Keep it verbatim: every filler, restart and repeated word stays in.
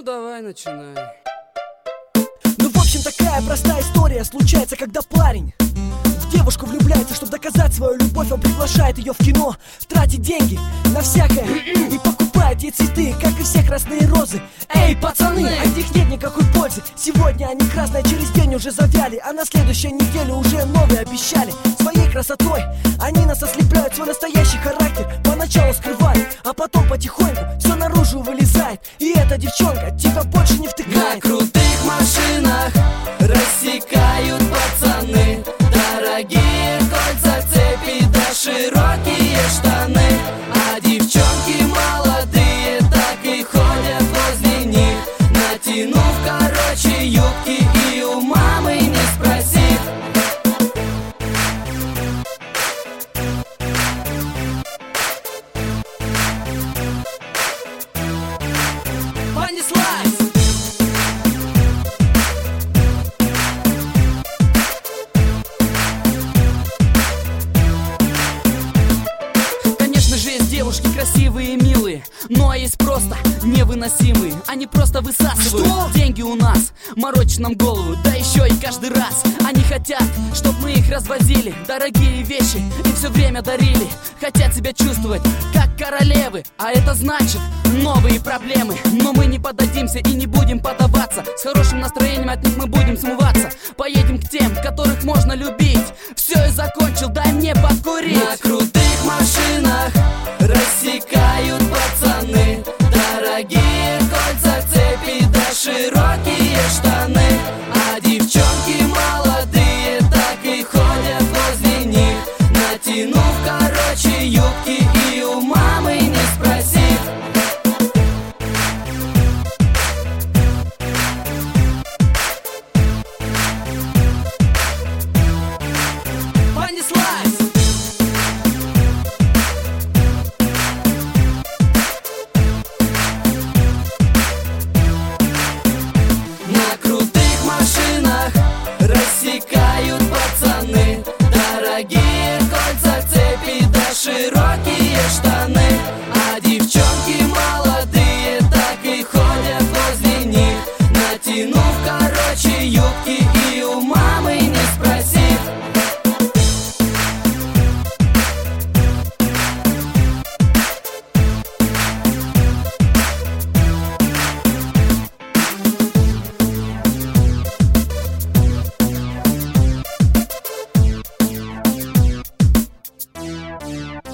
Ну давай, начинай. Ну в общем такая простая история случается, когда парень в девушку влюбляется, чтобы доказать свою любовь. Он приглашает ее в кино, тратит деньги на всякое и покупает ей цветы, как и все красные розы. Эй, пацаны, от них нет никакой пользы. Сегодня они красные, через день уже завяли, а на следующей неделе уже новые обещали. Своей красотой они нас ослепляют, свой настоящий характер поначалу скрывают, а потом потихоньку все наружу вылезает. И эта девчонка тебя больше не втыкает. На крутых машинах рассекают пацаны, дорогие кольца, цепи да широкие штаны. А девчонки молодые так и ходят возле них, натянув, короче, юбки и у мамы не спросив. Понеслась! Девушки красивые и милые, но есть просто невыносимые. Они просто высасывают Что? деньги у нас, морочат нам голову, да еще и каждый раз. Они хотят, чтоб мы их развозили, дорогие вещи им все время дарили. Хотят себя чувствовать как королевы, а это значит новые проблемы. Но мы не поддадимся и не будем поддаваться. С хорошим настроением от них мы будем смываться. Поедем к тем, которых можно любить. Все, я закончил, дай мне покурить. На крутых машинах рассекают пацаны, дорогие кольца, цепи да широкие штаны. А девчонки молодые так и ходят возле них, натянув, короче, юбки и у мамы не спросив. Понеслась! Рассекают пацаны, дорогие кольца, цепи да широкие штаны. А девчонки молодые так и ходят возле них, натянув, короче, юбки и у мамы не спросив. Yeah.